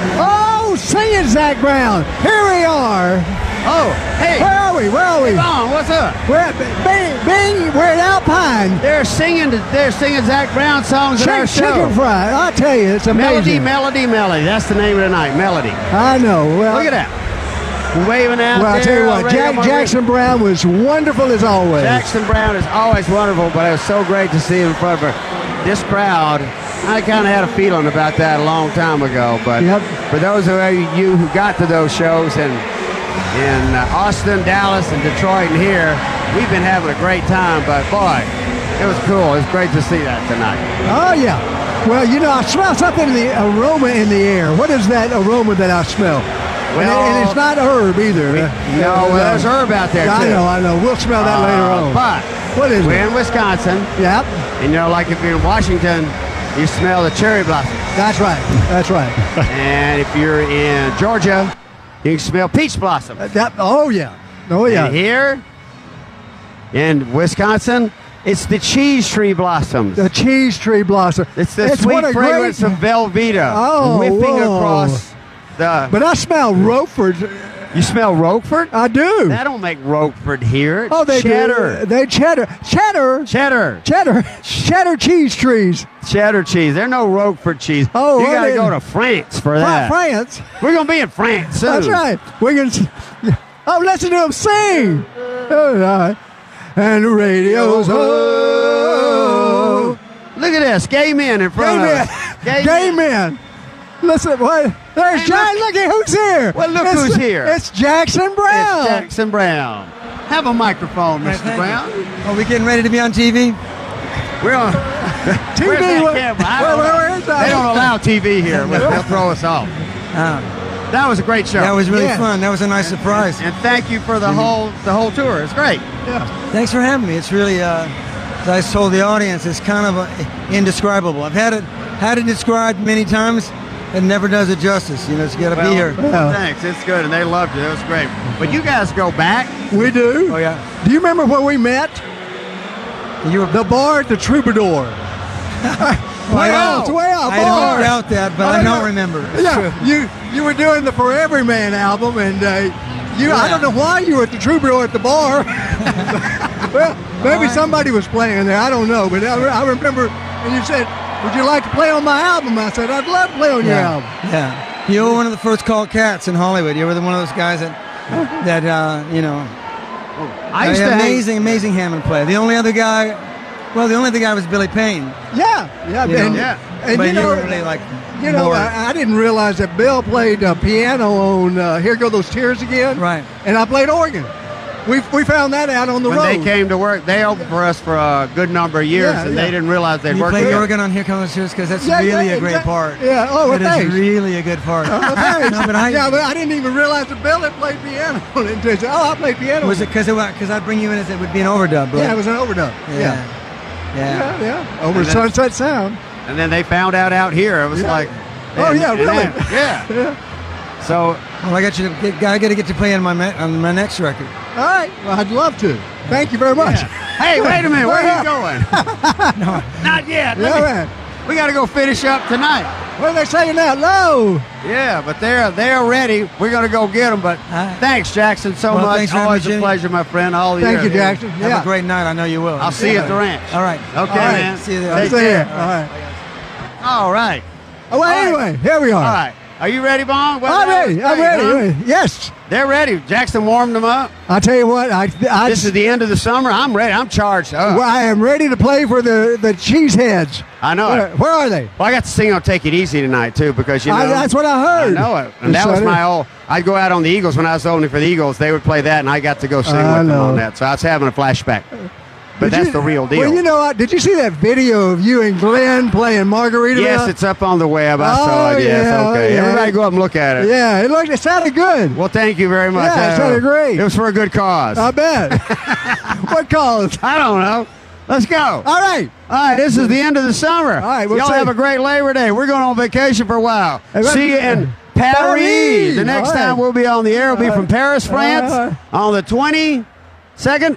Oh, singing Zac Brown. Here we are. Oh, hey. Where are we? Hey, Vaughn, what's up? We're at Alpine. They're singing Zac Brown songs at our show. Chicken Fry. I tell you, it's amazing. Melody. That's the name of the night, Melody. I know. Well, look at that. Waving out well, there. I'll tell you what, Jackson Brown was wonderful as always. Jackson Brown is always wonderful, but it was so great to see him in front of this crowd. I kind of had a feeling about that a long time ago, but for those of you who got to those shows in Austin, Dallas, and Detroit and here, we've been having a great time, but boy, it was cool. It was great to see that tonight. Oh, yeah. Well, you know, I smell something, the aroma in the air. What is that aroma that I smell? Well, and it's not herb either. There's herb out there, too. I know. We'll smell that later on. But what is we're in Wisconsin. Yep. And, you know, like if you're in Washington, you smell the cherry blossom. That's right. And if you're in Georgia, you can smell peach blossom. Oh, yeah. And here in Wisconsin, it's the cheese tree blossoms. The cheese tree blossom. It's the sweet fragrance of Velveeta whipping across the... But I smell Roquefort. You smell Roquefort? I do. That don't make Roquefort here. It's they cheddar. Do. They cheddar cheese trees. Cheddar cheese. There's no Roquefort cheese. Oh, you got to go to France for that. France? We're going to be in France soon. That's right. Listen to them sing. All right. And the radio's Look at this. Gay men in front of us. Gay men. Listen, what? There's John. Look at who's here. Well, look who's here. It's Jackson Brown. It's Jackson Brown. Have a microphone, Mr. Brown. Are we getting ready to be on TV? We're on TV. Where's that camera? Where is that? They don't allow TV here. They'll throw us off. That was a great show. That was really fun. That was a nice surprise. And thank you for the whole tour. It's great. Yeah. Thanks for having me. It's really, as I told the audience, it's kind of indescribable. I've had it described many times. It never does it justice. You know, it's got to be here. Thanks. It's good, and they loved it. It was great. But you guys go back. We do. Oh, yeah. Do you remember when we met? The bar at the Troubadour. Way out. I don't doubt that, but I don't remember. Yeah, you were doing the For Everyman album, and I don't know why you were at the Troubadour at the bar. Well, maybe somebody was playing there. I don't know, but I remember, and you said, "Would you like to play on my album?" I said, "I'd love to play on your album." Yeah. You were one of the first called cats in Hollywood. You were one of those guys that I used to amazing Hammond player. The only other guy was Billy Payne. Yeah. And but you were really like, I didn't realize that Bill played piano on Here Go Those Tears Again. Right. And I played organ. We found that out on the road. When they came to work, they opened for us for a good number of years, and they didn't realize they'd work together. You play organ on Here Comes Those Tears because that's really a great part. Yeah. Oh, well, thanks. It is really a good part. Thanks. But I didn't even realize that Bill had played piano until he said, I played piano. Was it because I'd bring you in as it would be an overdub, right? Yeah, it was an overdub. Yeah. Over Sunset Sound. And then they found out here. It was like, really? Yeah. So, well, I got to get to play on my next record. All right. Well, I'd love to. Thank you very much. Yeah. Hey, wait a minute. Where are you going? No. Not yet. We got to go finish up tonight. What are they saying now? Low. Yeah, but they're ready. We're going to go get them. But thanks, Jackson, so much. Always a pleasure, my friend. Thank you, Jackson. Have a great night. I know you will. I'll see you at the ranch. All right. Okay, man. See you there. Take care. All right. Oh, well, anyway, here we are. All right. Are you ready, Vaughn? Well, I'm ready. Yes. They're ready. Jackson warmed them up. I tell you what. This is the end of the summer. I'm ready. I'm charged up. Well, I am ready to play for the Cheeseheads. I know it. Where are they? Well, I got to sing on Take It Easy tonight, too, because, that's what I heard. I know it. And that was my old... I'd go out on the Eagles when I was opening for the Eagles. They would play that, and I got to go sing with them on that. So I was having a flashback. But that's the real deal. Well, you know what? Did you see that video of you and Glenn playing Margaritaville? Yes, it's up on the web. I saw it. Yes, okay. Yeah. Everybody go up and look at it. Yeah, it sounded good. Well, thank you very much. Yeah, it sounded great. It was for a good cause. I bet. What cause? I don't know. Let's go. All right. This is the end of the summer. All right. Y'all have a great Labor Day. We're going on vacation for a while. See you in Paris. The next time we'll be on the air will be from Paris, France on the 22nd.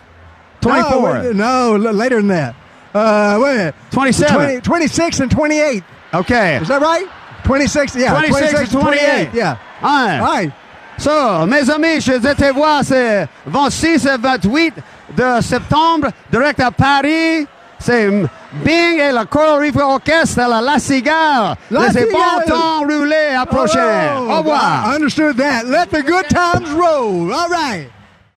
24th. No, later than that. Wait a minute. 27th. 26th and 28th. Okay. Is that right? 26, yeah. 26 to 28. Yeah. All right. So, mes amis, je les étais voir, c'est 26 et 28 de septembre, direct à Paris. C'est Bing et la Coral Reef Orchestre à la Cigare. Laissez bon temps rouler à prochaine. Au revoir. I understood that. Let the good times roll. All right.